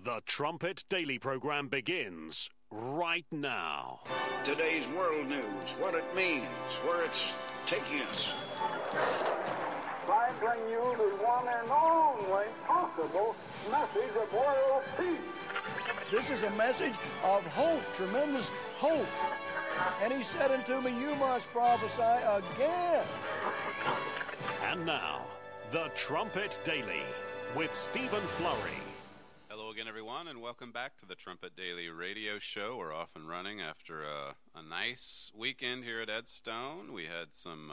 The Trumpet Daily program begins right now. Today's world news, what it means, where it's taking us. I bring you the one and only possible message of world peace. This is a message of hope, tremendous hope. And he said unto me, you must prophesy again. And now, The Trumpet Daily with Stephen Flurry. Hello again, everyone, and welcome back to the Trumpet Daily radio show. We're off and running after a nice weekend here at Edstone. We had some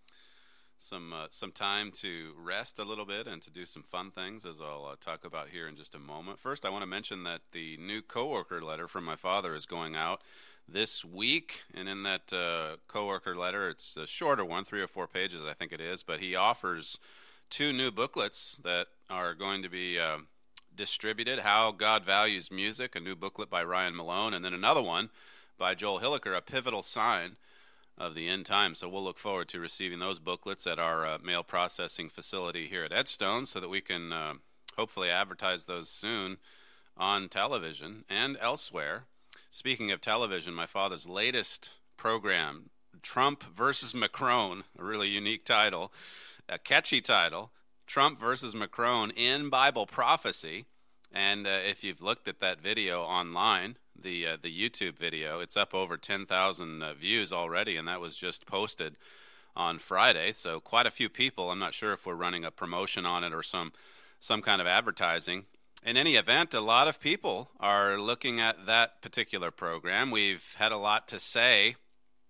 time to rest a little bit and to do some fun things, as I'll talk about here in just a moment. First, I want to mention that the new coworker letter from my father is going out this week, and in that coworker letter, it's a shorter one, 3 or 4 pages, I think it is, but he offers 2 new booklets that are going to be distributed. How God Values Music, a new booklet by Ryan Malone, and then another one by Joel Hilliker, A Pivotal Sign of the End Times. So we'll look forward to receiving those booklets at our mail processing facility here at Edstone so that we can hopefully advertise those soon on television and elsewhere. Speaking of television, my father's latest program, Trump versus Macron, a really unique title, a catchy title, Trump versus Macron in Bible prophecy. And if you've looked at that video online, the YouTube video, it's up over 10,000 views already, and that was just posted on Friday. So quite a few people. I'm not sure if we're running a promotion on it or some kind of advertising. In any event, a lot of people are looking at that particular program. We've had a lot to say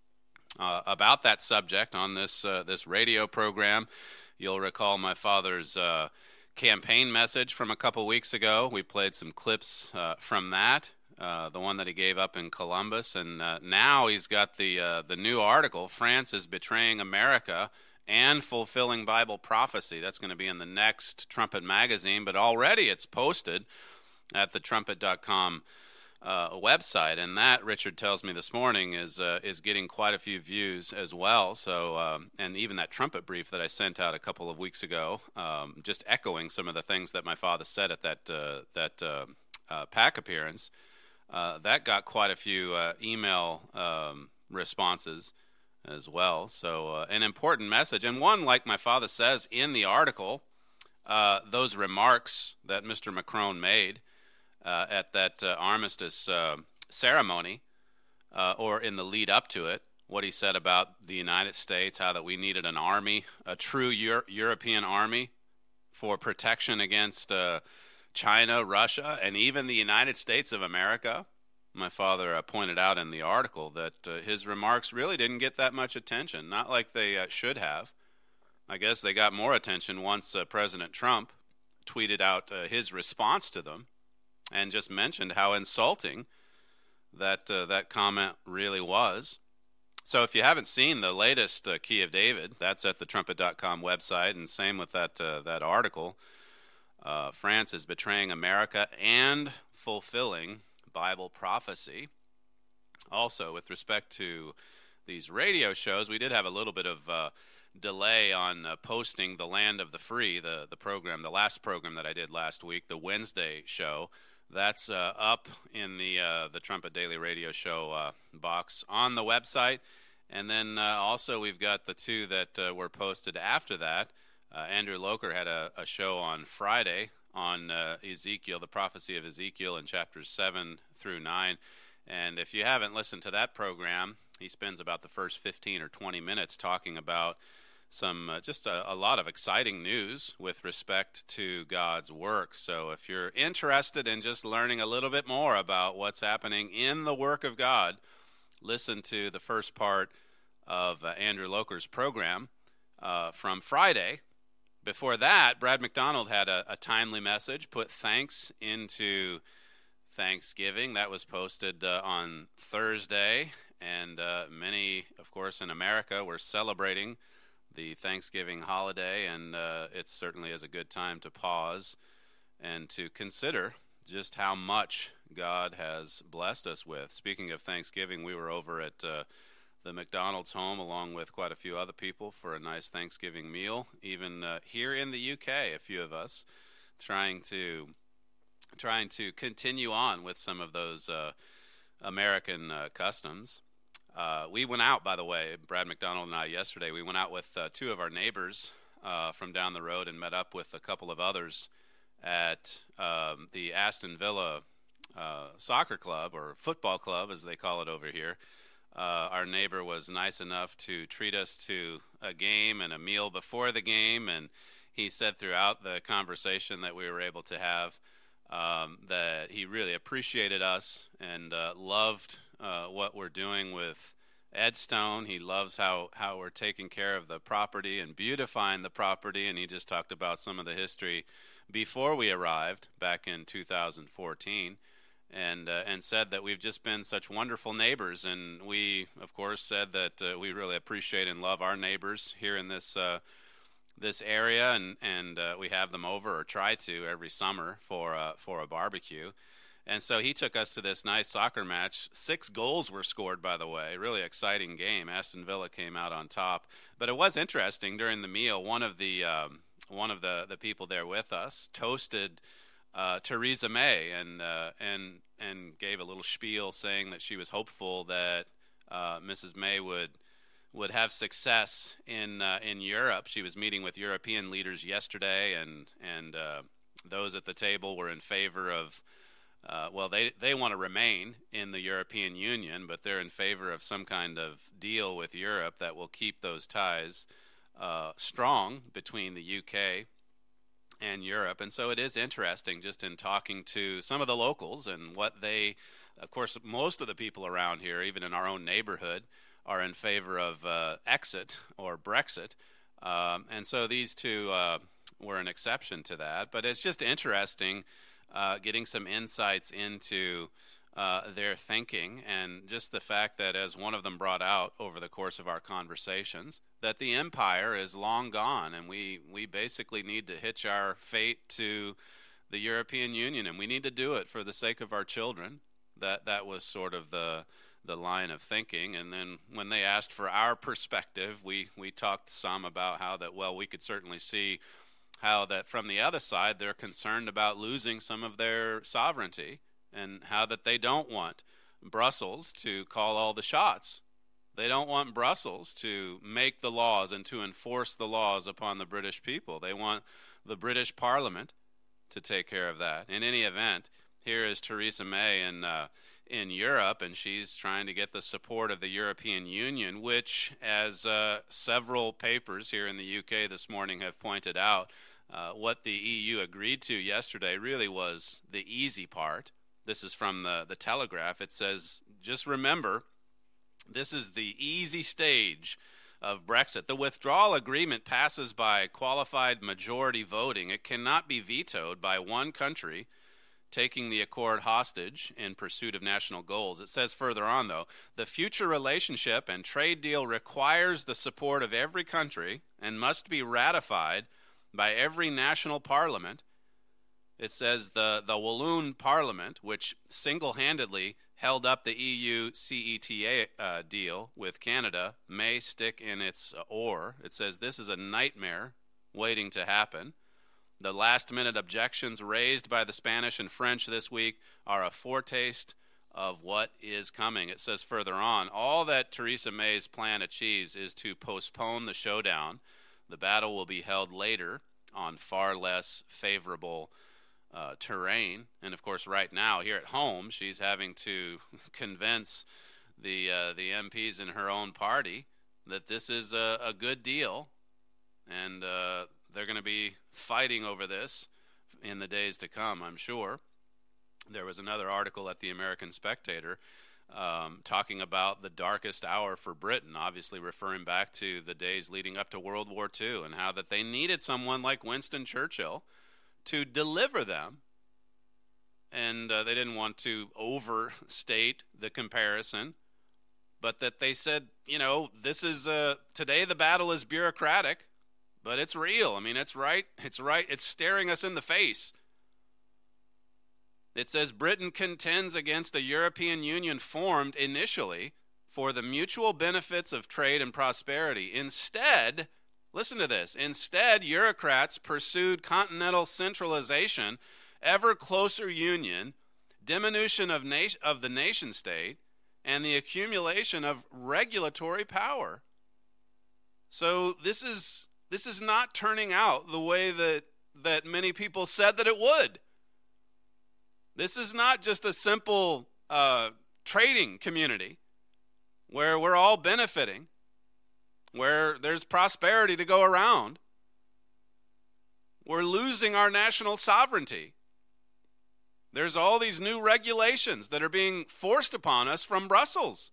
about that subject on this radio program. You'll recall my father's campaign message from a couple weeks ago. We played some clips from that, the one that he gave up in Columbus, and now he's got the new article, France is Betraying America and Fulfilling Bible Prophecy. That's going to be in the next Trumpet magazine, but already it's posted at the trumpet.com website, and that, Richard tells me this morning, is getting quite a few views as well. So, and even that trumpet brief that I sent out a couple of weeks ago, just echoing some of the things that my father said at that PAC appearance, that got quite a few email responses as well. So, an important message, and one, like my father says in the article, those remarks that Mr. Macron made at that armistice ceremony, or in the lead up to it, what he said about the United States, how that we needed an army, a true European army for protection against China, Russia, and even the United States of America. My father pointed out in the article that his remarks really didn't get that much attention, not like they should have. I guess they got more attention once President Trump tweeted out his response to them, and just mentioned how insulting that comment really was. So if you haven't seen the latest Key of David, that's at the trumpet.com website, and same with that article. France is Betraying America and Fulfilling Bible Prophecy. Also, with respect to these radio shows, we did have a little bit of delay on posting The Land of the Free, the program, the last program that I did last week, the Wednesday show. That's up in the Trumpet Daily Radio Show box on the website. And then also we've got the 2 that were posted after that. Andrew Loker had a show on Friday on Ezekiel, the prophecy of Ezekiel in chapters 7 through 9. And if you haven't listened to that program, he spends about the first 15 or 20 minutes talking about some just a lot of exciting news with respect to God's work. So if you're interested in just learning a little bit more about what's happening in the work of God, listen to the first part of Andrew Loker's program from Friday. Before that, Brad McDonald had a timely message, put thanks into Thanksgiving. That was posted on Thursday, and many, of course, in America were celebrating the Thanksgiving holiday, and it certainly is a good time to pause and to consider just how much God has blessed us with. Speaking of Thanksgiving, we were over at the McDonald's home along with quite a few other people for a nice Thanksgiving meal. Even here in the UK, a few of us trying to trying to continue on with some of those American customs. We went out, by the way, Brad McDonald and I yesterday, we went out with two of our neighbors from down the road and met up with a couple of others at the Aston Villa soccer club, or football club as they call it over here. Our neighbor was nice enough to treat us to a game and a meal before the game, and he said throughout the conversation that we were able to have that he really appreciated us and loved what we're doing with Edstone. He loves how we're taking care of the property and beautifying the property, and he just talked about some of the history before we arrived back in 2014. And said that we've just been such wonderful neighbors, and we, of course, said that we really appreciate and love our neighbors here in this area, and we have them over, or try to, every summer for a barbecue. And so he took us to this nice soccer match. 6 goals were scored, by the way. Really exciting game. Aston Villa came out on top, but it was interesting during the meal. One of the people there with us toasted Theresa May and gave a little spiel saying that she was hopeful that Mrs. May would have success in Europe. She was meeting with European leaders yesterday, and those at the table were in favor of they want to remain in the European Union, but they're in favor of some kind of deal with Europe that will keep those ties strong between the UK and Europe. And so it is interesting just in talking to some of the locals and what they, of course, most of the people around here, even in our own neighborhood, are in favor of exit or Brexit. And so these two were an exception to that. But it's just interesting getting some insights into their thinking, and just the fact that, as one of them brought out over the course of our conversations, that the empire is long gone, and we basically need to hitch our fate to the European Union, and we need to do it for the sake of our children. That was sort of the line of thinking. And then when they asked for our perspective, we talked some about how that, well, we could certainly see how that from the other side they're concerned about losing some of their sovereignty, and how that they don't want Brussels to call all the shots. They don't want Brussels to make the laws and to enforce the laws upon the British people. They want the British Parliament to take care of that. In any event, here is Theresa May in Europe, and she's trying to get the support of the European Union, which, as several papers here in the UK this morning have pointed out, what the EU agreed to yesterday really was the easy part. This is from the Telegraph. It says, just remember, this is the easy stage of Brexit. The withdrawal agreement passes by qualified majority voting. It cannot be vetoed by one country taking the accord hostage in pursuit of national goals. It says further on, though, the future relationship and trade deal requires the support of every country and must be ratified by every national parliament. It says the Walloon Parliament, which single-handedly held up the EU CETA deal with Canada, may stick in its oar. It says this is a nightmare waiting to happen. The last-minute objections raised by the Spanish and French this week are a foretaste of what is coming. It says further on, all that Theresa May's plan achieves is to postpone the showdown. The battle will be held later on far less favorable terrain. And of course, right now here at home, she's having to convince the MPs in her own party that this is a good deal, and they're going to be fighting over this in the days to come, I'm sure. There was another article at the American Spectator talking about the darkest hour for Britain, obviously referring back to the days leading up to World War II, and how that they needed someone like Winston Churchill to deliver them. And they didn't want to overstate the comparison, but that they said, you know, this is today the battle is bureaucratic, but it's real. I mean, it's right. It's staring us in the face. It says Britain contends against a European Union formed initially for the mutual benefits of trade and prosperity. Instead, listen to this, instead, bureaucrats pursued continental centralization ever closer union, diminution of the nation state, and the accumulation of regulatory power. So this is not turning out the way that many people said that it would. This is not just a simple trading community where we're all benefiting, where there's prosperity to go around. We're losing our national sovereignty. There's all these new regulations that are being forced upon us from Brussels.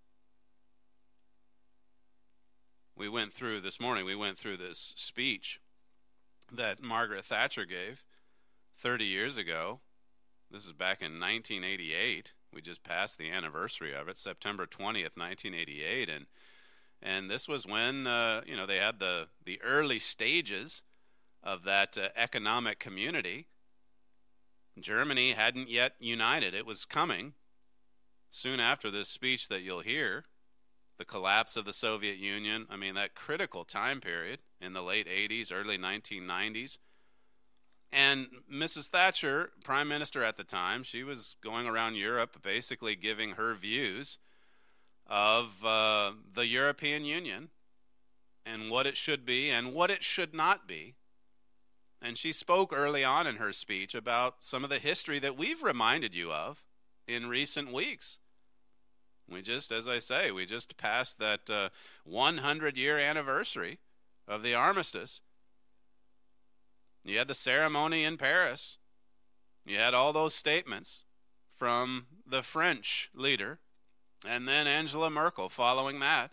This morning we went through this speech that Margaret Thatcher gave 30 years ago. This is back in 1988. We just passed the anniversary of it, September 20th, 1988, and this was when they had the early stages of that economic community. Germany hadn't yet united. It was coming soon after this speech that you'll hear. The collapse of the Soviet Union, that critical time period in the late 80s, early 1990s. And Mrs. Thatcher, Prime Minister at the time, she was going around Europe basically giving her views of the European Union and what it should be and what it should not be. And she spoke early on in her speech about some of the history that we've reminded you of in recent weeks. As I say, we just passed that 100-year anniversary of the armistice. You had the ceremony in Paris. You had all those statements from the French leader, and then Angela Merkel following that.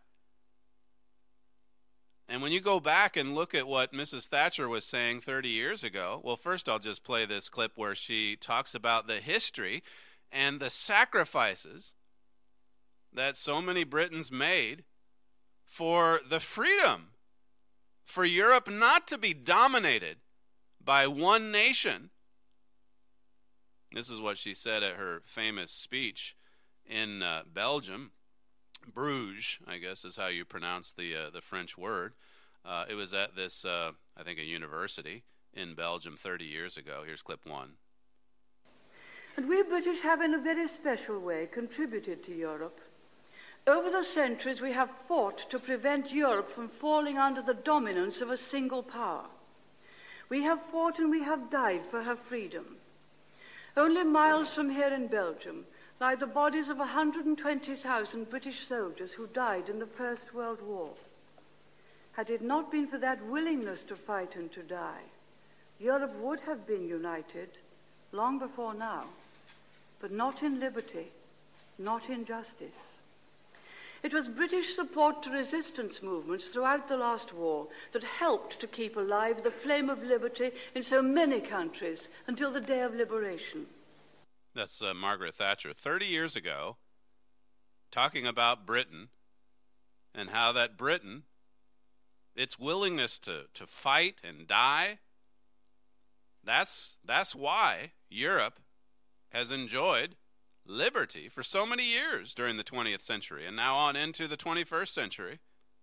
And when you go back and look at what Mrs. Thatcher was saying 30 years ago, well, first I'll just play this clip where she talks about the history and the sacrifices that so many Britons made for the freedom, for Europe not to be dominated by one nation. This is what she said at her famous speech in Belgium. Bruges, I guess, is how you pronounce the French word. It was at this, I think, a university in Belgium 30 years ago. Here's clip 1. And we British have, in a very special way, contributed to Europe. Over the centuries, we have fought to prevent Europe from falling under the dominance of a single power. We have fought and we have died for her freedom. Only miles from here in Belgium lie the bodies of 120,000 British soldiers who died in the First World War. Had it not been for that willingness to fight and to die, Europe would have been united long before now, but not in liberty, not in justice. It was British support to resistance movements throughout the last war that helped to keep alive the flame of liberty in so many countries until the day of liberation. That's Margaret Thatcher 30 years ago, talking about Britain and how that Britain, its willingness to fight and die, that's why Europe has enjoyed liberty for so many years during the 20th century and now on into the 21st century.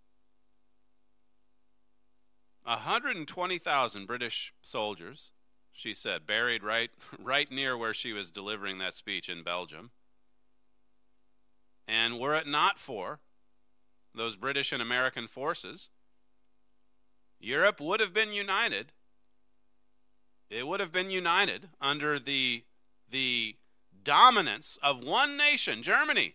120,000 British soldiers, she said, buried right near where she was delivering that speech in Belgium. And were it not for those British and American forces, Europe would have been united. It would have been united under the dominance of one nation, Germany.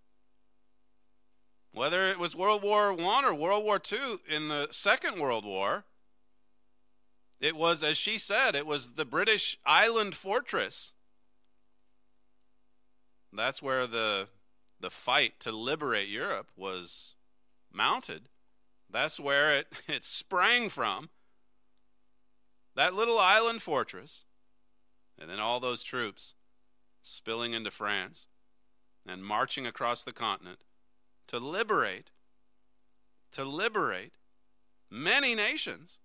Whether it was World War I or World War II, in the Second World War, it was, as she said, it was the British island fortress. That's where the fight to liberate Europe was mounted. That's where it sprang from. That little island fortress. And then all those troops spilling into France and marching across the continent to liberate many nations.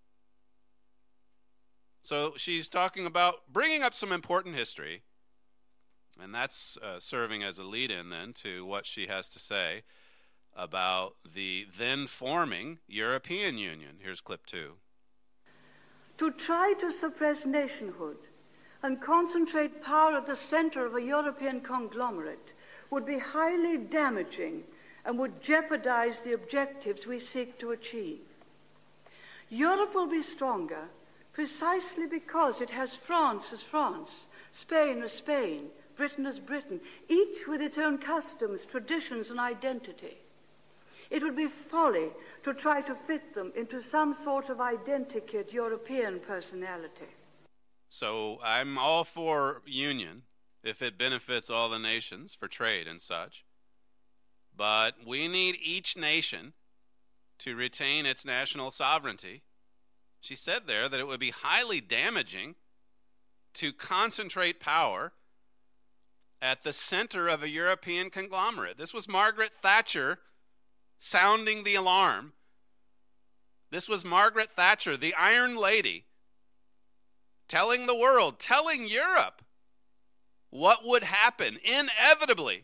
So she's talking about bringing up some important history, and that's serving as a lead-in then to what she has to say about the then forming European Union. Here's clip 2. To try to suppress nationhood and concentrate power at the center of a European conglomerate would be highly damaging and would jeopardize the objectives we seek to achieve. Europe will be stronger precisely because it has France as France, Spain as Spain, Britain as Britain, each with its own customs, traditions, and identity. It would be folly to try to fit them into some sort of identikit European personality. So I'm all for union if it benefits all the nations for trade and such. But we need each nation to retain its national sovereignty. She said there that it would be highly damaging to concentrate power at the center of a European conglomerate. This was Margaret Thatcher sounding the alarm. This was Margaret Thatcher, the Iron Lady, telling the world, telling Europe what would happen inevitably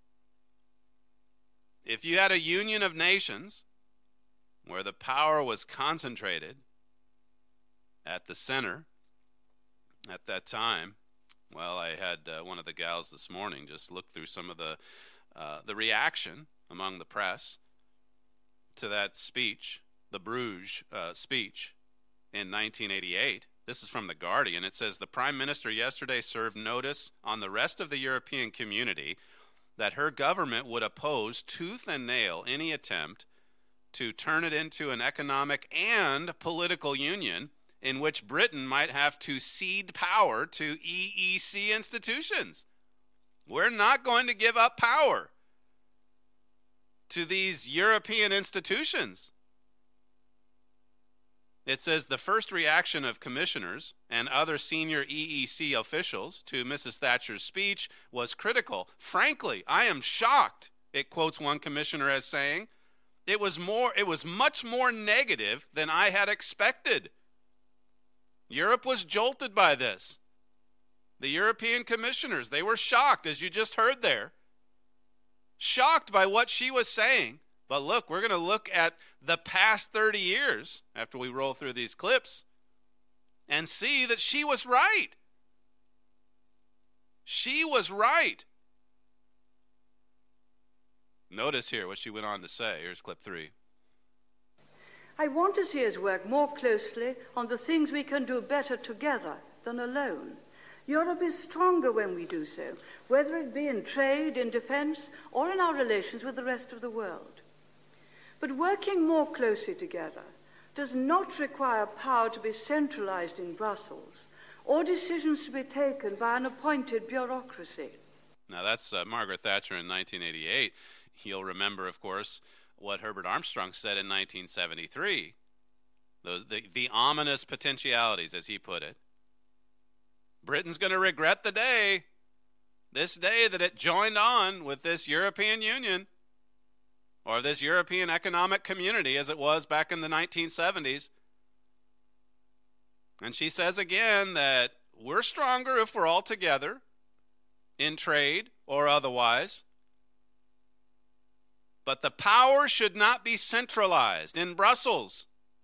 if you had a union of nations where the power was concentrated at the center at that time. Well, I had one of the gals this morning just look through some of the reaction among the press to that speech, the Bruges speech in 1988. This is from The Guardian. It says, the Prime Minister yesterday served notice on the rest of the European community that her government would oppose tooth and nail any attempt to turn it into an economic and political union in which Britain might have to cede power to EEC institutions. We're not going to give up power to these European institutions. It says the first reaction of commissioners and other senior EEC officials to Mrs. Thatcher's speech was critical. Frankly, I am shocked, it quotes one commissioner as saying. It was much more negative than I had expected. Europe was jolted by this. The European commissioners, they were shocked, as you just heard there. Shocked by what she was saying. But look, we're going to look at the past 30 years after we roll through these clips and see that she was right. She was right. Notice here what she went on to say. Here's clip 3. I want to see us work more closely on the things we can do better together than alone. Europe is stronger when we do so, whether it be in trade, in defense, or in our relations with the rest of the world. But working more closely together does not require power to be centralized in Brussels or decisions to be taken by an appointed bureaucracy. Now that's Margaret Thatcher in 1988. You'll remember, of course, what Herbert Armstrong said in 1973. The ominous potentialities, as he put it. Britain's going to regret this day that it joined on with this European Union, or this European Economic Community as it was back in the 1970s. And she says again that we're stronger if we're all together, in trade or otherwise. But the power should not be centralized in Brussels.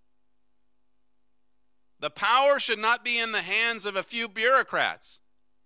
The power should not be in the hands of a few bureaucrats.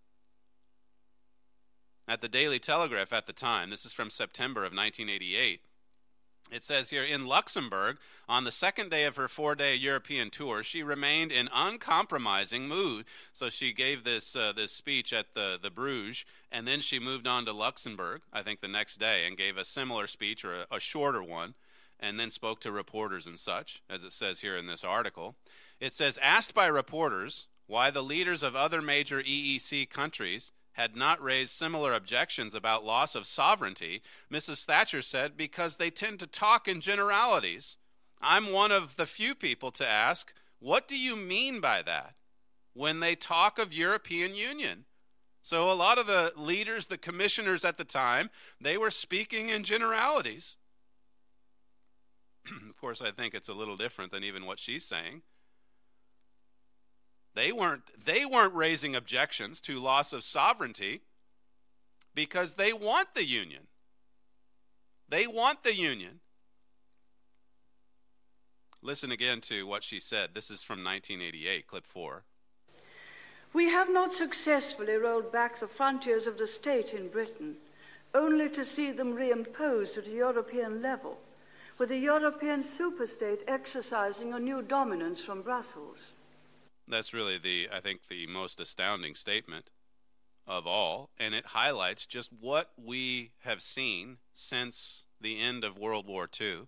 At the Daily Telegraph at the time, this is from September of 1988, it says here, in Luxembourg, on the second day of her 4-day European tour, she remained in uncompromising mood. So she gave this speech at the Bruges, and then she moved on to Luxembourg, I think the next day, and gave a similar speech, or a shorter one, and then spoke to reporters and such, as it says here in this article. It says, asked by reporters why the leaders of other major EEC countries had not raised similar objections about loss of sovereignty, Mrs. Thatcher said, because they tend to talk in generalities. I'm one of the few people to ask, what do you mean by that when they talk of European Union? So a lot of the leaders, the commissioners at the time, they were speaking in generalities. Of course, I think it's a little different than even what she's saying. They weren't raising objections to loss of sovereignty because they want the union. They want the union. Listen again to what she said. This is from 1988, clip 4. We have not successfully rolled back the frontiers of the state in Britain, only to see them reimposed at a European level, with a European superstate exercising a new dominance from Brussels. That's really I think the most astounding statement of all, and it highlights just what we have seen since the end of World War II.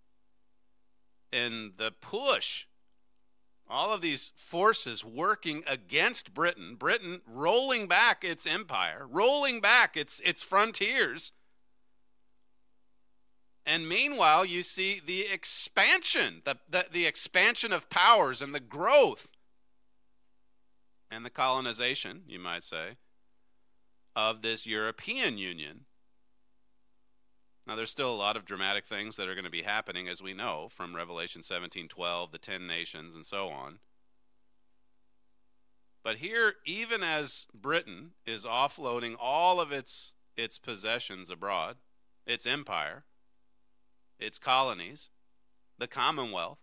And the push, all of these forces working against Britain, Britain rolling back its empire, rolling back its frontiers. And meanwhile, you see the expansion, the expansion of powers and the growth and the colonization, you might say, of this European Union. Now, there's still a lot of dramatic things that are going to be happening, as we know, from Revelation 17:12, the 10 nations, and so on. But here, even as Britain is offloading all of its possessions abroad, its empire, its colonies, the Commonwealth,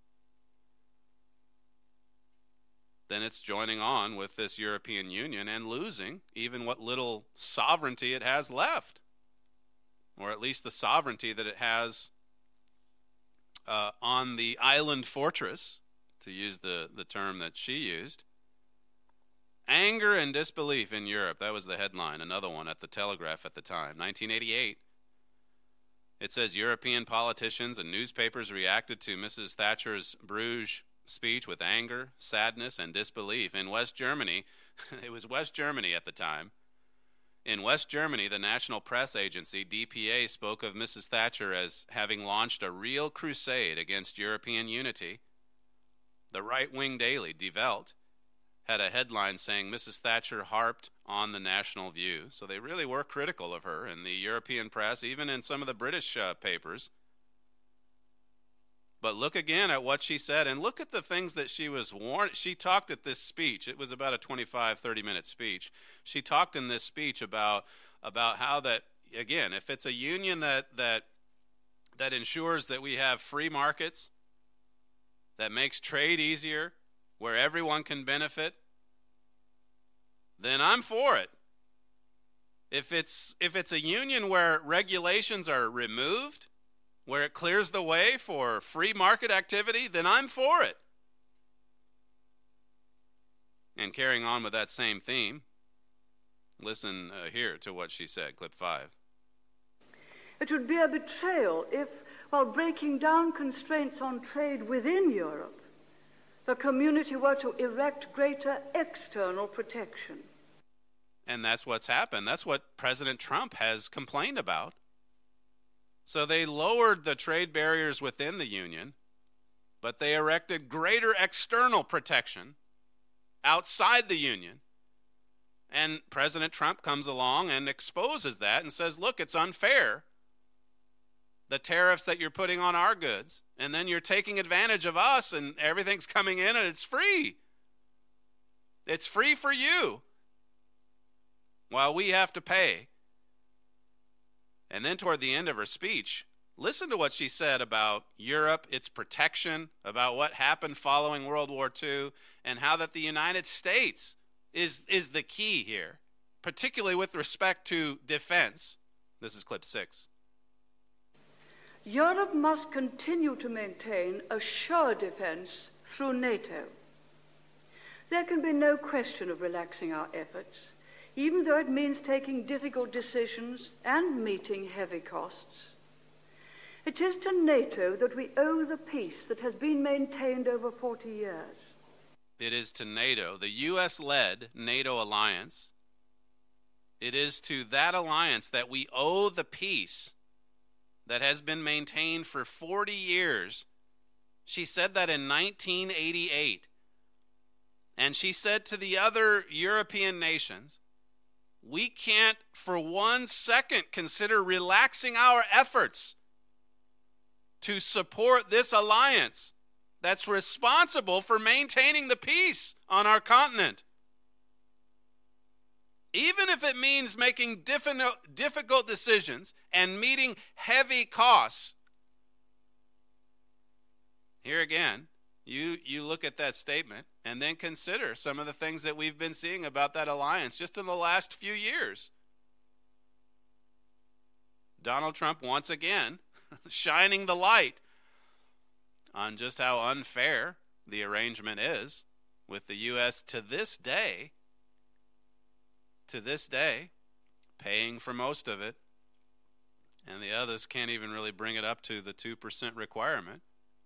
then it's joining on with this European Union and losing even what little sovereignty it has left, or at least the sovereignty that it has on the island fortress, to use the term that she used. Anger and disbelief in Europe. That was the headline, another one at the Telegraph at the time, 1988. It says European politicians and newspapers reacted to Mrs. Thatcher's Bruges speech with anger, sadness, and disbelief. In West Germany, it was West Germany at the time. In West Germany, the National Press Agency, DPA, spoke of Mrs. Thatcher as having launched a real crusade against European unity. The right-wing daily, Die Welt, had a headline saying Mrs. Thatcher harped on the national view. So they really were critical of her in the European press, even in some of the British papers. But look again at what she said, and look at the things that she was warned. She talked at this speech. It was about a 25, 30-minute speech. She talked in this speech about how that, again, if it's a union that ensures that we have free markets, that makes trade easier, where everyone can benefit, then I'm for it. If it's a union where regulations are removed, where it clears the way for free market activity, then I'm for it. And carrying on with that same theme, listen here to what she said, clip 5. It would be a betrayal if, while breaking down constraints on trade within Europe, the community were to erect greater external protection. And that's what's happened. That's what President Trump has complained about. So they lowered the trade barriers within the union, but they erected greater external protection outside the union. And President Trump comes along and exposes that and says, look, it's unfair, the tariffs that you're putting on our goods, and then you're taking advantage of us and everything's coming in and it's free. It's free for you while we have to pay. And then toward the end of her speech, listen to what she said about Europe, its protection, about what happened following World War II, and how that the United States is the key here, particularly with respect to defense. This is clip 6. Europe must continue to maintain a sure defense through NATO. There can be no question of relaxing our efforts, even though it means taking difficult decisions and meeting heavy costs. It is to NATO that we owe the peace that has been maintained over 40 years. It is to NATO, the U.S.-led NATO alliance. It is to that alliance that we owe the peace that has been maintained for 40 years. She said that in 1988. And she said to the other European nations, we can't for 1 second consider relaxing our efforts to support this alliance that's responsible for maintaining the peace on our continent. Even if it means making difficult decisions and meeting heavy costs. Here again, You look at that statement and then consider some of the things that we've been seeing about that alliance just in the last few years. Donald Trump once again shining the light on just how unfair the arrangement is, with the U.S. to this day, paying for most of it, and the others can't even really bring it up to the 2% requirement.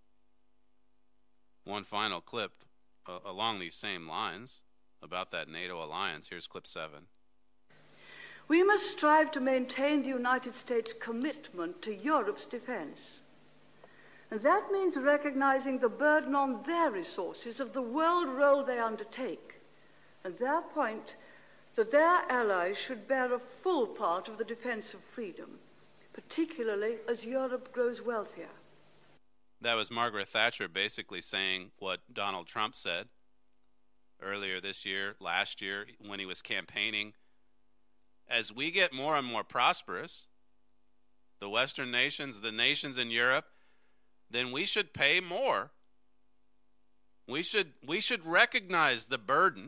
One final clip along these same lines about that NATO alliance. Here's clip 7. We must strive to maintain the United States' commitment to Europe's defense. And that means recognizing the burden on their resources of the world role they undertake, and their point that their allies should bear a full part of the defense of freedom, particularly as Europe grows wealthier. That was Margaret Thatcher basically saying what Donald Trump said earlier this year, last year, when he was campaigning. As we get more and more prosperous, the Western nations, the nations in Europe, then we should pay more. We should recognize the burden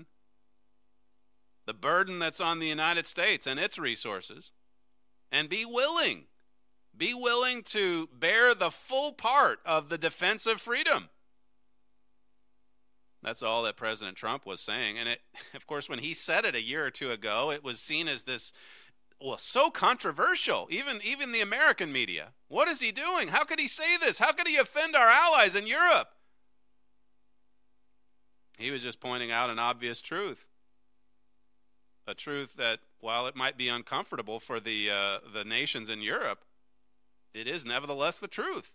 that's on the United States and its resources, and be willing to bear the full part of the defense of freedom. That's all that President Trump was saying. And of course, when he said it a year or two ago, it was seen as this, so controversial, even the American media. What is he doing? How could he say this? How could he offend our allies in Europe? He was just pointing out an obvious truth. A truth that, while it might be uncomfortable for the nations in Europe, it is nevertheless the truth.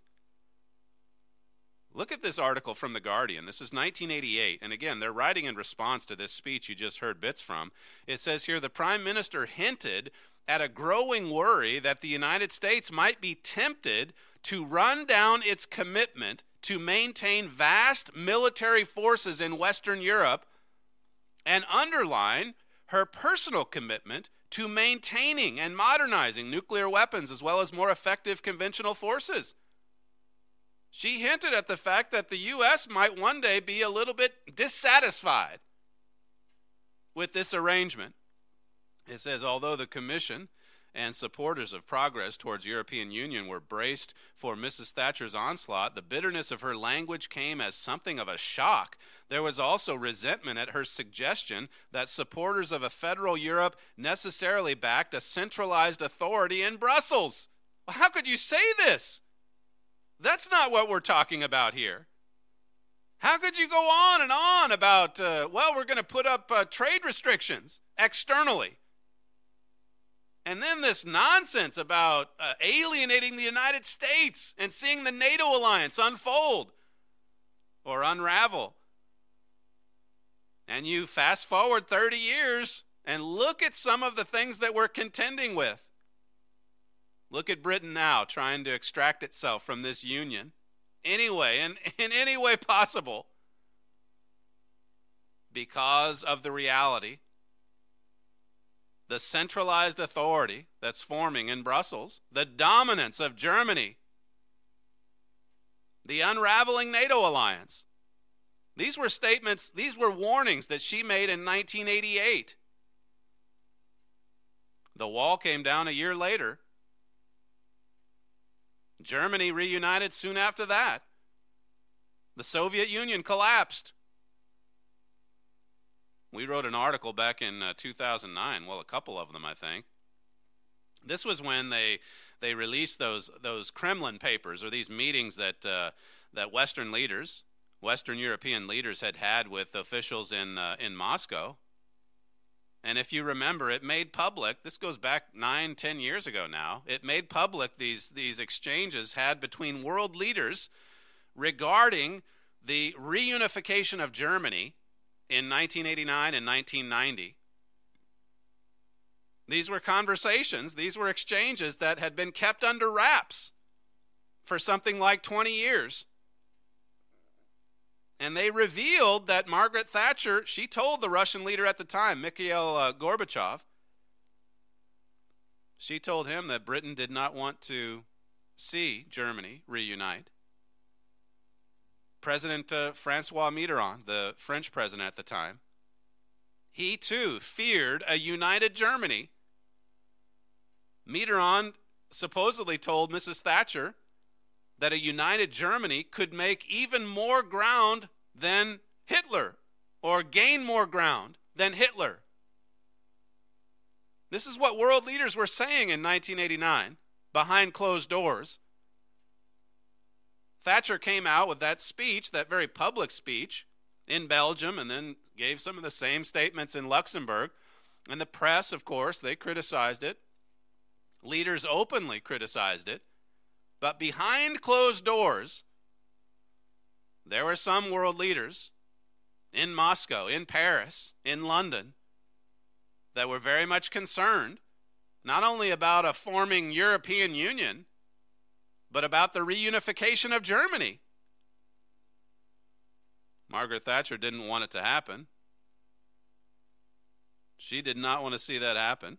Look at this article from The Guardian. This is 1988. And again, they're writing in response to this speech you just heard bits from. It says here, the Prime Minister hinted at a growing worry that the United States might be tempted to run down its commitment to maintain vast military forces in Western Europe and underline her personal commitment to maintaining and modernizing nuclear weapons as well as more effective conventional forces. She hinted at the fact that the U.S. might one day be a little bit dissatisfied with this arrangement. It says, although the Commission and supporters of progress towards European Union were braced for Mrs. Thatcher's onslaught, the bitterness of her language came as something of a shock. There was also resentment at her suggestion that supporters of a federal Europe necessarily backed a centralized authority in Brussels. Well, how could you say this? That's not what we're talking about here. How could you go on and on about, we're going to put up trade restrictions externally? And then this nonsense about alienating the United States and seeing the NATO alliance unfold or unravel. And you fast forward 30 years and look at some of the things that we're contending with. Look at Britain now trying to extract itself from this union anyway, and in any way possible, because of the reality, the centralized authority that's forming in Brussels, the dominance of Germany, the unraveling NATO alliance. These were statements, these were warnings that she made in 1988. The wall came down a year later. Germany reunited soon after that. The Soviet Union collapsed. We wrote an article back in 2009, a couple of them, I think. This was when they released those Kremlin papers, or these meetings that Western European leaders had with officials in Moscow. And if you remember, it made public, this goes back 9-10 years ago now, it made public these exchanges had between world leaders regarding the reunification of Germany in 1989 and 1990. These were conversations, these were exchanges that had been kept under wraps for something like 20 years. And they revealed that Margaret Thatcher, she told the Russian leader at the time, Mikhail Gorbachev, she told him that Britain did not want to see Germany reunite. President Francois Mitterrand, the French president at the time, he too feared a united Germany. Mitterrand supposedly told Mrs. Thatcher that a united Germany could make even more ground than Hitler, or gain more ground than Hitler. This is what world leaders were saying in 1989, behind closed doors. Thatcher came out with that speech, that very public speech, in Belgium, and then gave some of the same statements in Luxembourg. And the press, of course, they criticized it. Leaders openly criticized it. But behind closed doors, there were some world leaders in Moscow, in Paris, in London, that were very much concerned, not only about a forming European Union, but about the reunification of Germany. Margaret Thatcher didn't want it to happen. She did not want to see that happen.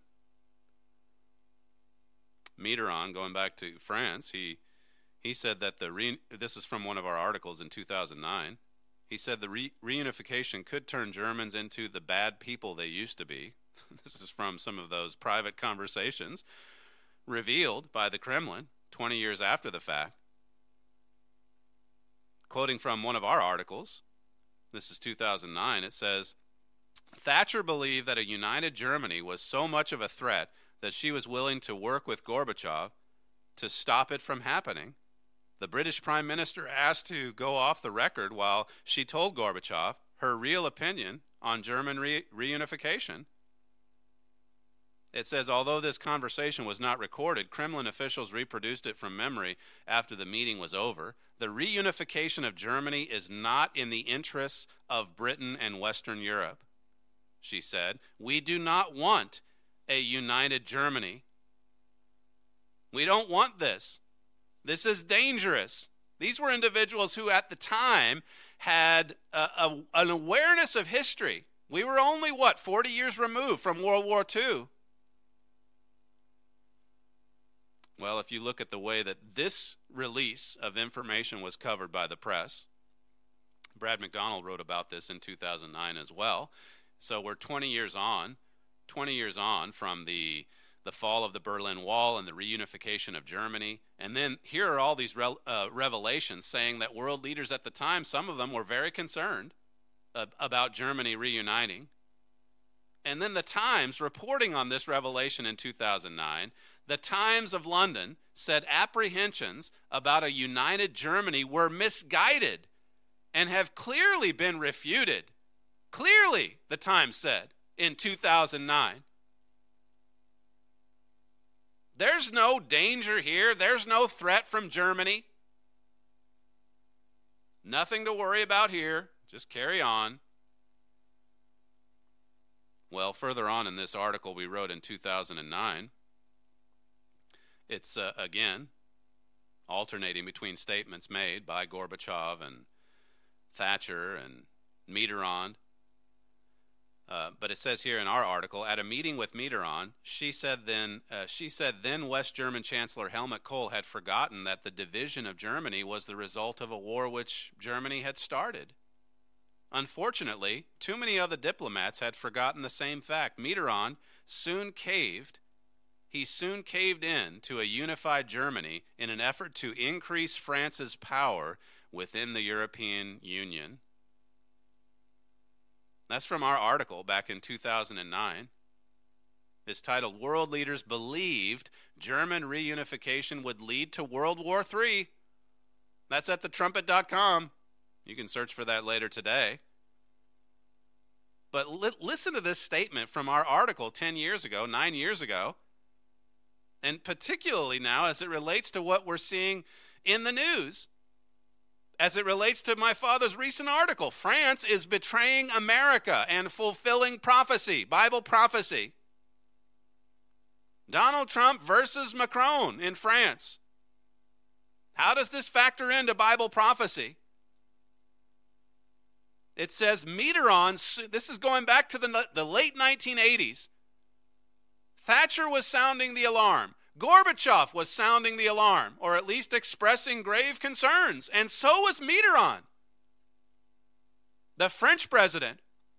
Mitterrand, going back to France, he said that this is from one of our articles in 2009. He said the reunification could turn Germans into the bad people they used to be. This is from some of those private conversations revealed by the Kremlin 20 years after the fact. Quoting from one of our articles, this is 2009, it says, Thatcher believed that a united Germany was so much of a threat that she was willing to work with Gorbachev to stop it from happening. The British Prime Minister asked to go off the record while she told Gorbachev her real opinion on German reunification. It says, although this conversation was not recorded, Kremlin officials reproduced it from memory after the meeting was over. The reunification of Germany is not in the interests of Britain and Western Europe, she said. We do not want a united Germany. We don't want this. This is dangerous. These were individuals who at the time had an awareness of history. We were only, 40 years removed from World War II. Well, if you look at the way that this release of information was covered by the press, Brad McDonald wrote about this in 2009 as well. So we're 20 years on from the fall of the Berlin Wall and the reunification of Germany. And then here are all these revelations saying that world leaders at the time, some of them were very concerned about Germany reuniting. And then the Times, reporting on this revelation in 2009, the Times of London said apprehensions about a united Germany were misguided and have clearly been refuted. Clearly, the Times said in 2009. There's no danger here. There's no threat from Germany. Nothing to worry about here. Just carry on. Well, further on in this article we wrote in 2009, it's, again, alternating between statements made by Gorbachev and Thatcher and Mitterrand. But it says here in our article, at a meeting with Mitterrand, she said then West German Chancellor Helmut Kohl had forgotten that the division of Germany was the result of a war which Germany had started. Unfortunately, too many other diplomats had forgotten the same fact. Mitterrand soon caved. He soon caved in to a unified Germany in an effort to increase France's power within the European Union. That's from our article back in 2009. It's titled, World Leaders Believed German Reunification Would Lead to World War III. That's at thetrumpet.com. You can search for that later today. But listen to this statement from our article 9 years ago, and particularly now as it relates to what we're seeing in the news. As it relates to my father's recent article, France is betraying America and fulfilling prophecy, Bible prophecy. Donald Trump versus Macron in France. How does this factor into Bible prophecy? It says Mitterrand, this is going back to the late 1980s. Thatcher was sounding the alarm. Gorbachev was sounding the alarm, or at least expressing grave concerns, and so was Mitterrand. The French president.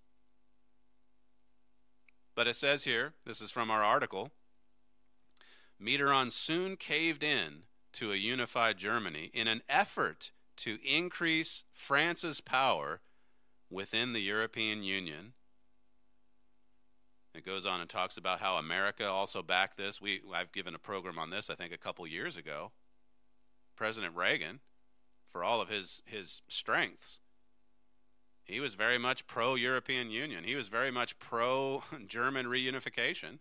But it says here, this is from our article, Mitterrand soon caved in to a unified Germany in an effort to increase France's power within the European Union. It goes on and talks about how America also backed this. I've given a program on this, I think, a couple years ago. President Reagan, for all of his strengths, he was very much pro-European Union. He was very much pro-German reunification.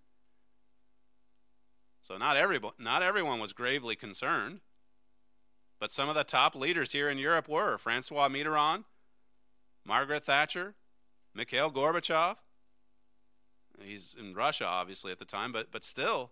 So not everyone was gravely concerned, but some of the top leaders here in Europe were. Francois Mitterrand, Margaret Thatcher, Mikhail Gorbachev. He's in Russia, obviously, at the time, but still,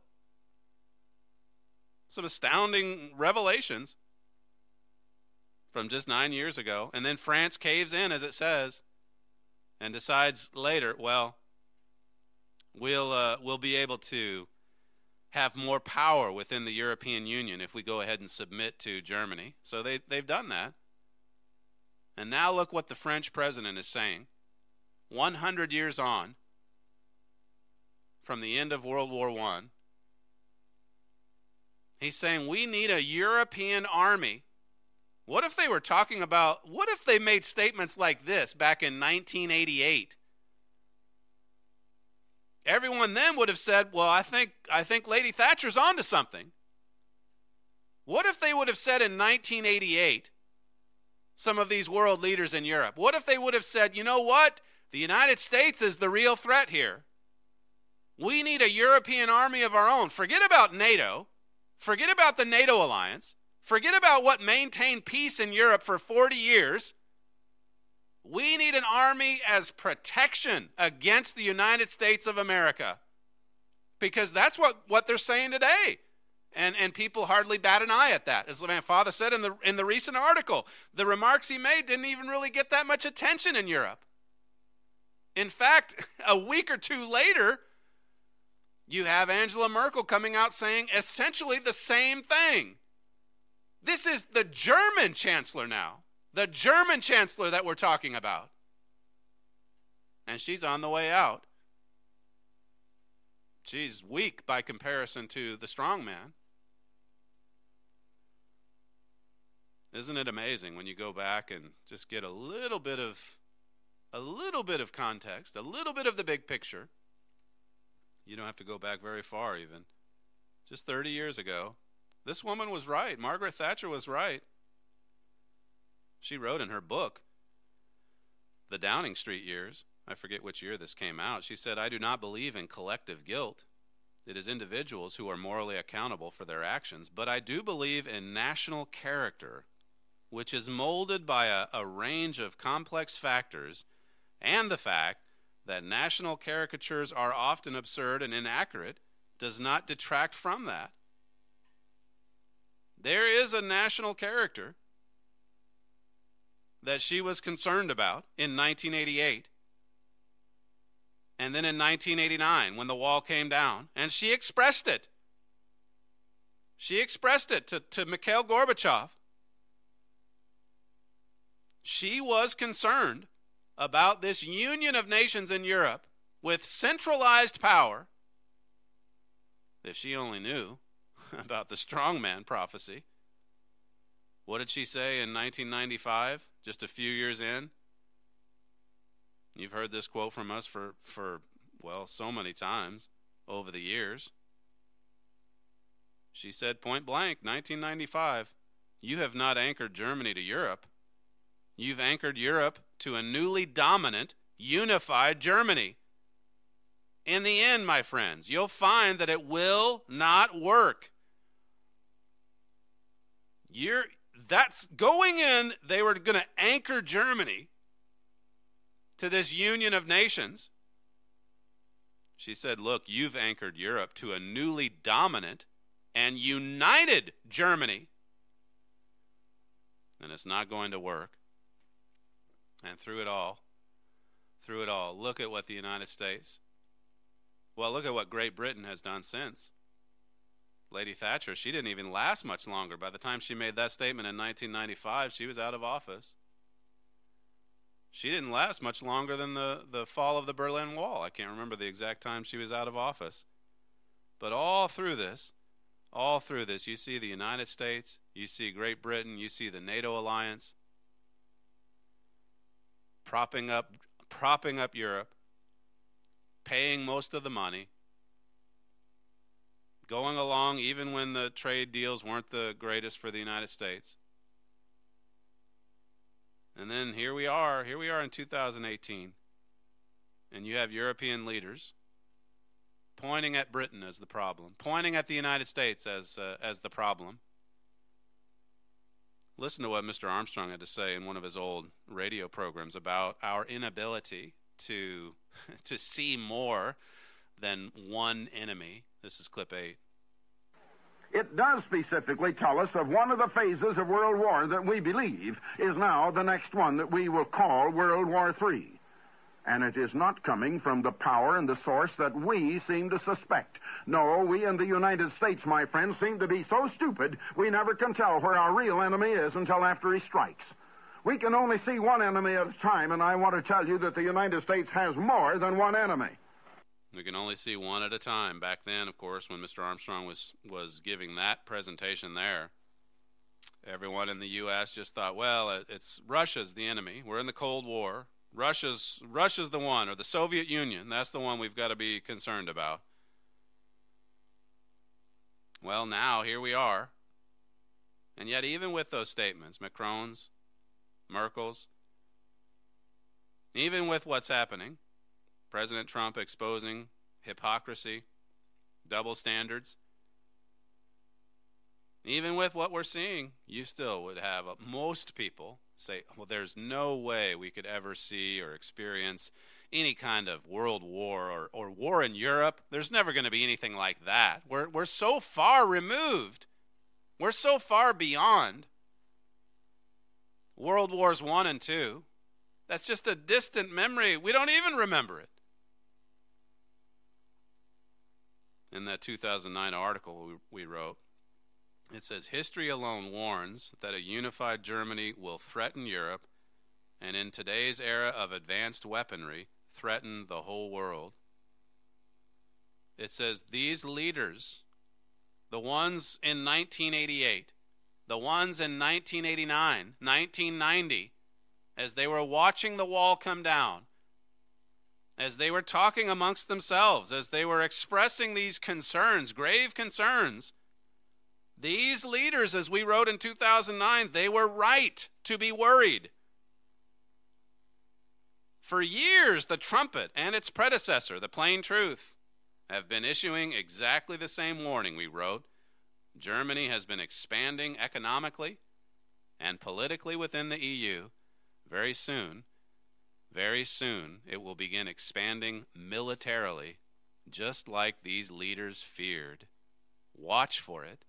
some astounding revelations from just 9 years ago. And then France caves in, as it says, and decides later, well, we'll be able to have more power within the European Union if we go ahead and submit to Germany. So they've done that. And now look what the French president is saying. 100 years on from the end of World War I, he's saying we need a European army. What if they made statements like this back in 1988? Everyone then would have said, well, I think Lady Thatcher's onto something. What if they would have said in 1988, some of these world leaders in Europe, what if they would have said, you know what? The United States is the real threat here. We need a European army of our own. Forget about NATO. Forget about the NATO alliance. Forget about what maintained peace in Europe for 40 years. We need an army as protection against the United States of America. Because that's what they're saying today. And people hardly bat an eye at that. As my father said in the recent article, the remarks he made didn't even really get that much attention in Europe. In fact, a week or two later, you have Angela Merkel coming out saying essentially the same thing. This is the German chancellor now. The German chancellor that we're talking about. And she's on the way out. She's weak by comparison to the strong man. Isn't it amazing when you go back and just get a little bit of context, a little bit of the big picture? You don't have to go back very far even. Just 30 years ago, this woman was right. Margaret Thatcher was right. She wrote in her book, The Downing Street Years, I forget which year this came out, she said, I do not believe in collective guilt. It is individuals who are morally accountable for their actions, but I do believe in national character, which is molded by a range of complex factors, and the fact that national caricatures are often absurd and inaccurate does not detract from that. There is a national character that she was concerned about in 1988. And then in 1989, when the wall came down, and she expressed it. She expressed it to Mikhail Gorbachev. She was concerned about this union of nations in Europe with centralized power. If she only knew about the strongman prophecy. What did she say in 1995, just a few years in? You've heard this quote from us for so many times over the years. She said point blank, 1995, you have not anchored Germany to Europe. You've anchored Europe to a newly dominant, unified Germany. In the end, my friends, you'll find that it will not work. That's going in, they were going to anchor Germany to this union of nations. She said, look, you've anchored Europe to a newly dominant and united Germany. And it's not going to work. And through it all, look at what the United States, look at what Great Britain has done since. Lady Thatcher, she didn't even last much longer. By the time she made that statement in 1995, she was out of office. She didn't last much longer than the fall of the Berlin Wall. I can't remember the exact time she was out of office. But all through this, you see the United States, you see Great Britain, you see the NATO alliance propping up Europe, paying most of the money, going along even when the trade deals weren't the greatest for the United States. And then here we are in 2018, and you have European leaders pointing at Britain as the problem, pointing at the United States as the problem. Listen to what Mr. Armstrong had to say in one of his old radio programs about our inability to see more than one enemy. This is clip 8. It does specifically tell us of one of the phases of World War that we believe is now the next one that we will call World War III. And it is not coming from the power and the source that we seem to suspect. No, we in the United States, my friends, seem to be so stupid we never can tell where our real enemy is until after he strikes. We can only see one enemy at a time, and I want to tell you that the United States has more than one enemy. We can only see one at a time. Back then, of course, when Mr. Armstrong was giving that presentation there, everyone in the U.S. just thought, well, it's Russia's the enemy. We're in the Cold War. Russia's the one, or the Soviet Union. That's the one we've got to be concerned about. Well, now, here we are. And yet, even with those statements, Macron's, Merkel's, even with what's happening, President Trump exposing hypocrisy, double standards, even with what we're seeing, you still would have most people say, well, there's no way we could ever see or experience any kind of world war or war in Europe. There's never going to be anything like that. We're so far removed. We're so far beyond World Wars I and II. That's just a distant memory. We don't even remember it. In that 2009 article we wrote, it says, history alone warns that a unified Germany will threaten Europe and in today's era of advanced weaponry, threaten the whole world. It says these leaders, the ones in 1988, the ones in 1989, 1990, as they were watching the wall come down, as they were talking amongst themselves, as they were expressing these concerns, grave concerns, these leaders, as we wrote in 2009, they were right to be worried. For years, the Trumpet and its predecessor, the Plain Truth, have been issuing exactly the same warning, we wrote. Germany has been expanding economically and politically within the EU. Very soon, it will begin expanding militarily, just like these leaders feared. Watch for it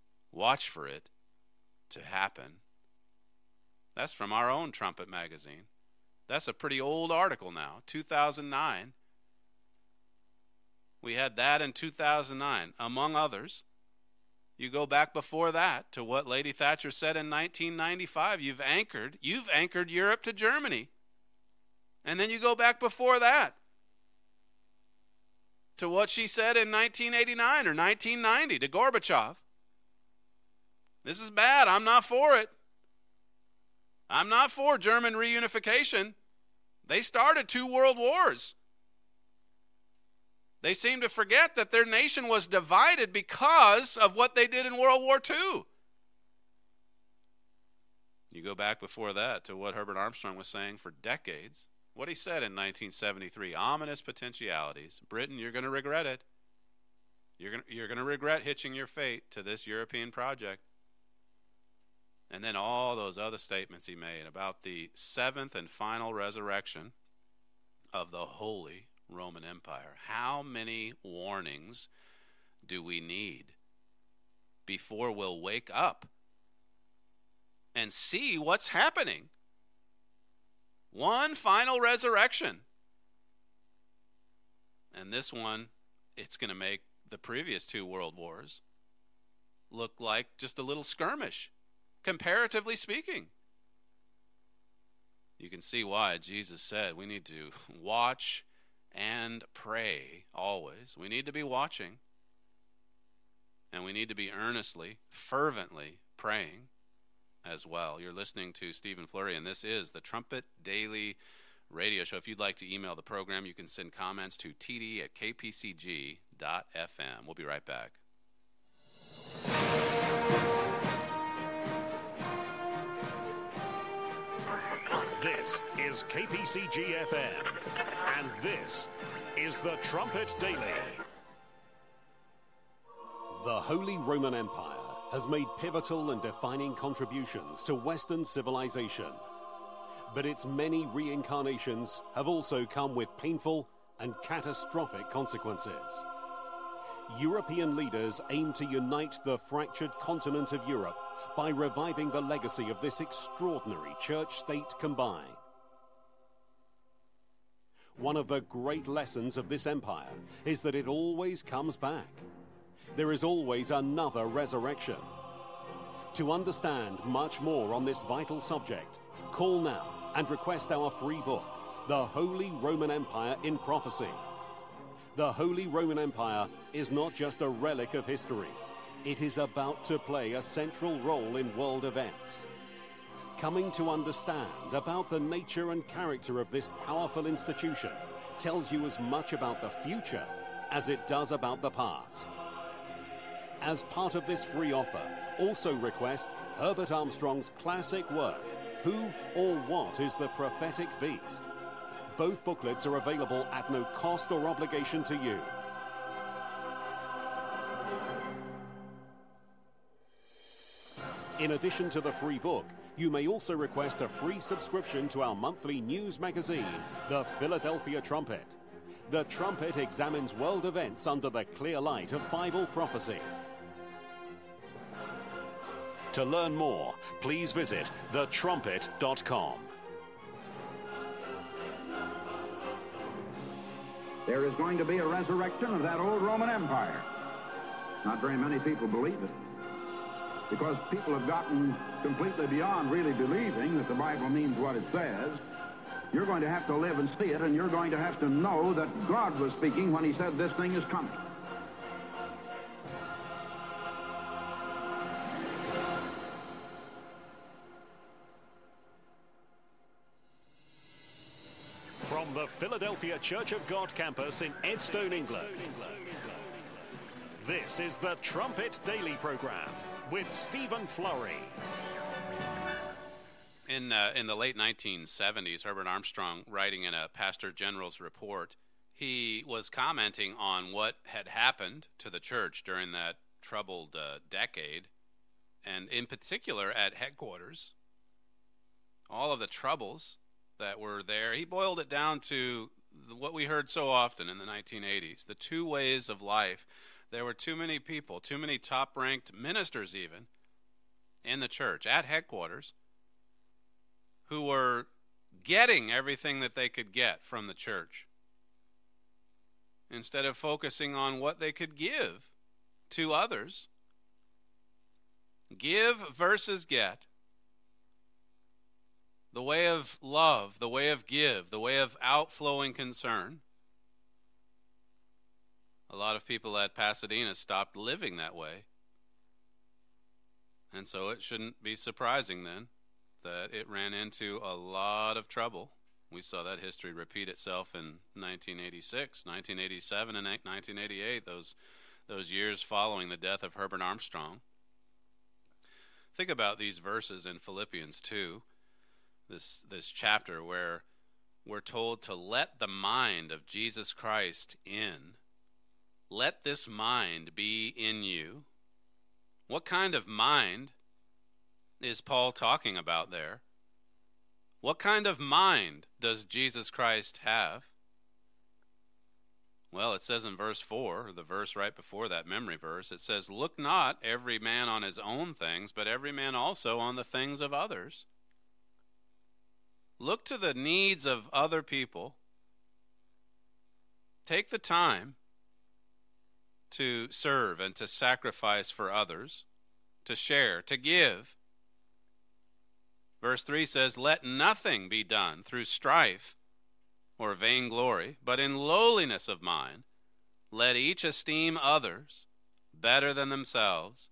to happen. That's from our own Trumpet magazine. That's a pretty old article now, 2009. We had that in 2009, among others. You go back before that to what Lady Thatcher said in 1995. You've anchored Europe to Germany. And then you go back before that to what she said in 1989 or 1990 to Gorbachev. This is bad. I'm not for it. I'm not for German reunification. They started 2 world wars. They seem to forget that their nation was divided because of what they did in World War II. You go back before that to what Herbert Armstrong was saying for decades. What he said in 1973, ominous potentialities. Britain, you're going to regret it. You're going to regret hitching your fate to this European project. And then all those other statements he made about the 7th and final resurrection of the Holy Roman Empire. How many warnings do we need before we'll wake up and see what's happening? One final resurrection. And this one, it's going to make the previous 2 world wars look like just a little skirmish, comparatively speaking. You can see why Jesus said we need to watch and pray always. We need to be watching, and we need to be earnestly, fervently praying as well. You're listening to Stephen Flurry, and this is the Trumpet Daily Radio Show. If you'd like to email the program, you can send comments to td@kpcg.fm. We'll be right back. This is KPCG-FM, and this is the Trumpet Daily. The Holy Roman Empire has made pivotal and defining contributions to Western civilization. But its many reincarnations have also come with painful and catastrophic consequences. European leaders aim to unite the fractured continent of Europe by reviving the legacy of this extraordinary church-state combine. One of the great lessons of this empire is that it always comes back. There is always another resurrection. To understand much more on this vital subject, call now and request our free book, The Holy Roman Empire in Prophecy. The Holy Roman Empire is not just a relic of history. It is about to play a central role in world events. Coming to understand about the nature and character of this powerful institution tells you as much about the future as it does about the past. As part of this free offer, also request Herbert Armstrong's classic work, Who or What is the Prophetic Beast? Both booklets are available at no cost or obligation to you. In addition to the free book, you may also request a free subscription to our monthly news magazine, The Philadelphia Trumpet. The Trumpet examines world events under the clear light of Bible prophecy. To learn more, please visit thetrumpet.com. There is going to be a resurrection of that old Roman Empire. Not very many people believe it, because people have gotten completely beyond really believing that the Bible means what it says. You're going to have to live and see it, and you're going to have to know that God was speaking when he said this thing is coming. From the Philadelphia Church of God campus in Edstone, England, this is the Trumpet Daily Program with Stephen Flurry. In the late 1970s, Herbert Armstrong, writing in a Pastor General's report, he was commenting on what had happened to the church during that troubled decade, and in particular at headquarters, all of the troubles that were there. He boiled it down to what we heard so often in the 1980s, the two ways of life. There were too many people, too many top-ranked ministers even, in the church, at headquarters, who were getting everything that they could get from the church instead of focusing on what they could give to others. Give versus get. The way of love, the way of give, the way of outflowing concern. A lot of people at Pasadena stopped living that way. And so it shouldn't be surprising then that it ran into a lot of trouble. We saw that history repeat itself in 1986, 1987, and 1988, those years following the death of Herbert Armstrong. Think about these verses in Philippians 2, this chapter where we're told to let the mind of Jesus Christ in. Let this mind be in you. What kind of mind is Paul talking about there? What kind of mind does Jesus Christ have? Well, it says in verse 4, the verse right before that memory verse, it says, "Look not every man on his own things, but every man also on the things of others." Look to the needs of other people. Take the time to serve and to sacrifice for others, to share, to give. Verse 3 says, let nothing be done through strife or vainglory, but in lowliness of mind, let each esteem others better than themselves.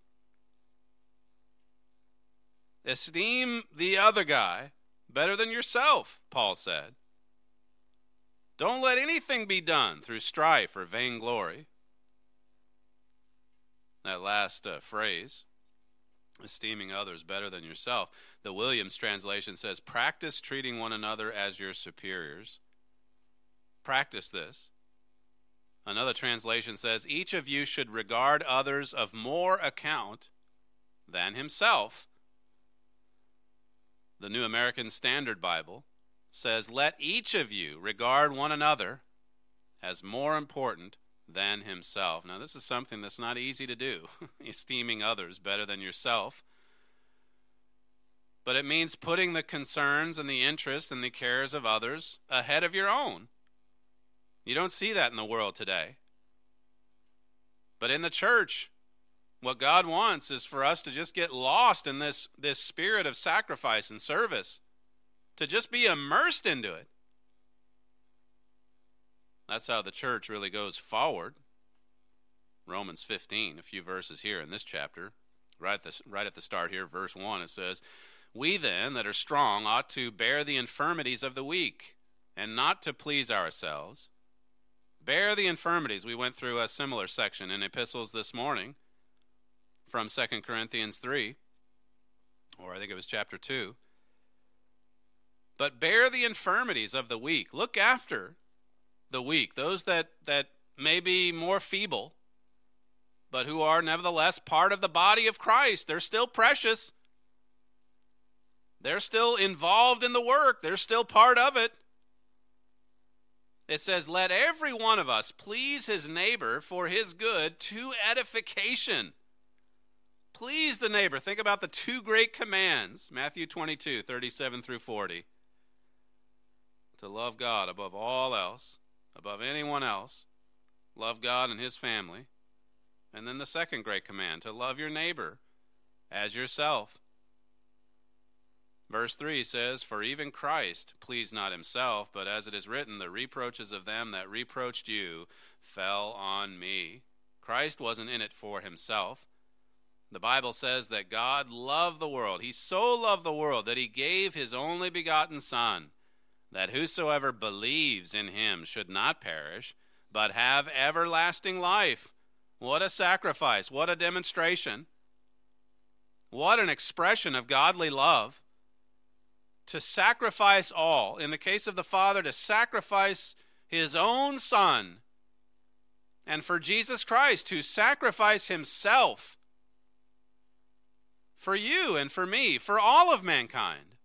Esteem the other guy better than yourself, Paul said. Don't let anything be done through strife or vainglory. That last phrase, esteeming others better than yourself. The Williams translation says, practice treating one another as your superiors. Practice this. Another translation says, each of you should regard others of more account than himself. The New American Standard Bible says, let each of you regard one another as more important than himself. Now, this is something that's not easy to do, esteeming others better than yourself. But it means putting the concerns and the interests and the cares of others ahead of your own. You don't see that in the world today. But in the church, what God wants is for us to just get lost in this spirit of sacrifice and service, to just be immersed into it. That's how the church really goes forward. Romans 15, a few verses here in this chapter, right at the start here, verse 1, it says, we then that are strong ought to bear the infirmities of the weak, and not to please ourselves. Bear the infirmities. We went through a similar section in epistles this morning from 2 Corinthians 3, or I think it was chapter 2. But bear the infirmities of the weak. Look after the weak, those that may be more feeble, but who are nevertheless part of the body of Christ. They're still precious. They're still involved in the work. They're still part of it. It says, let every one of us please his neighbor for his good to edification. Please the neighbor. Think about the two great commands, Matthew 22, 37 through 40. To love God above all else, above anyone else. Love God and his family. And then the second great command, to love your neighbor as yourself. Verse 3 says, for even Christ pleased not himself, but as it is written, the reproaches of them that reproached you fell on me. Christ wasn't in it for himself. The Bible says that God loved the world. He so loved the world that he gave his only begotten Son, that whosoever believes in him should not perish, but have everlasting life. What a sacrifice. What a demonstration. What an expression of godly love. To sacrifice all. In the case of the Father, to sacrifice his own Son. And for Jesus Christ to sacrifice himself for you and for me, for all of mankind.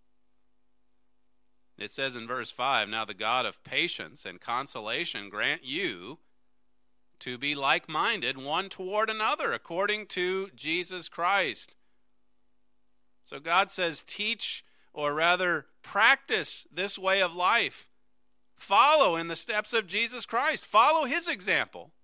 It says in verse 5, now the God of patience and consolation grant you to be like-minded one toward another, according to Jesus Christ. So God says, teach, or rather practice this way of life. Follow in the steps of Jesus Christ. Follow his example.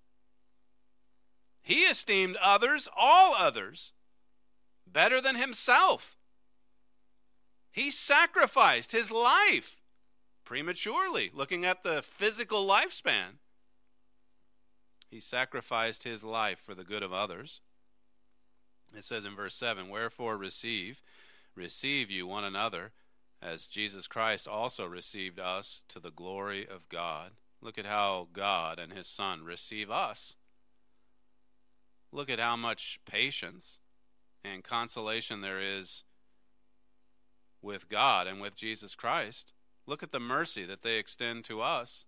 He esteemed others, all others, better than himself. He sacrificed his life prematurely, looking at the physical lifespan. He sacrificed his life for the good of others. It says in verse 7, wherefore receive you one another, as Jesus Christ also received us to the glory of God. Look at how God and his Son receive us. Look at how much patience and consolation there is with God and with Jesus Christ. Look at the mercy that they extend to us.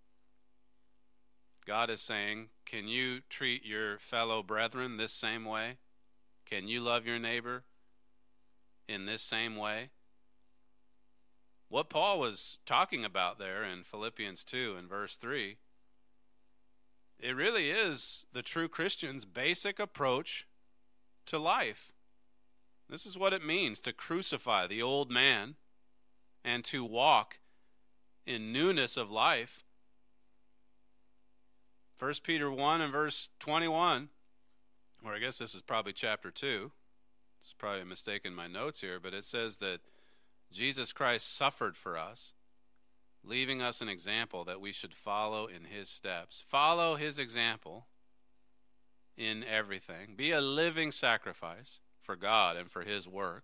God is saying, can you treat your fellow brethren this same way? Can you love your neighbor in this same way? What Paul was talking about there in Philippians 2 and verse 3, it really is the true Christian's basic approach to life. This is what it means to crucify the old man and to walk in newness of life. 1 Peter 1 and verse 21, or I guess this is probably chapter 2. It's probably a mistake in my notes here, but it says that Jesus Christ suffered for us, leaving us an example that we should follow in his steps. Follow his example in everything. Be a living sacrifice for God and for his work.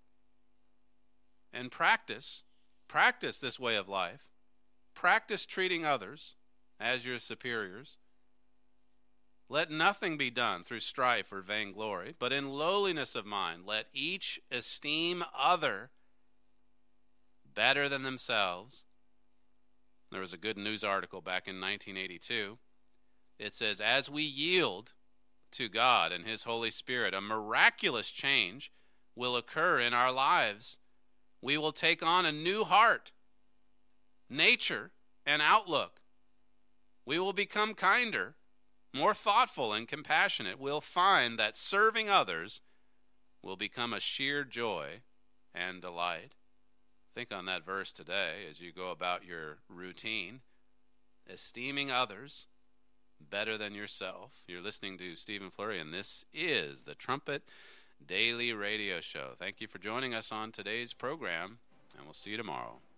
And practice this way of life. Practice treating others as your superiors. Let nothing be done through strife or vainglory, but in lowliness of mind, let each esteem other better than themselves. There was a good news article back in 1982. It says, as we yield to God and his Holy Spirit, a miraculous change will occur in our lives. We will take on a new heart, nature, and outlook. We will become kinder, more thoughtful and compassionate. We'll find that serving others will become a sheer joy and delight. Think on that verse today as you go about your routine. Esteeming others better than yourself. You're listening to Stephen Flurry, and this is the Trumpet Daily Radio Show. Thank you for joining us on today's program, and we'll see you tomorrow.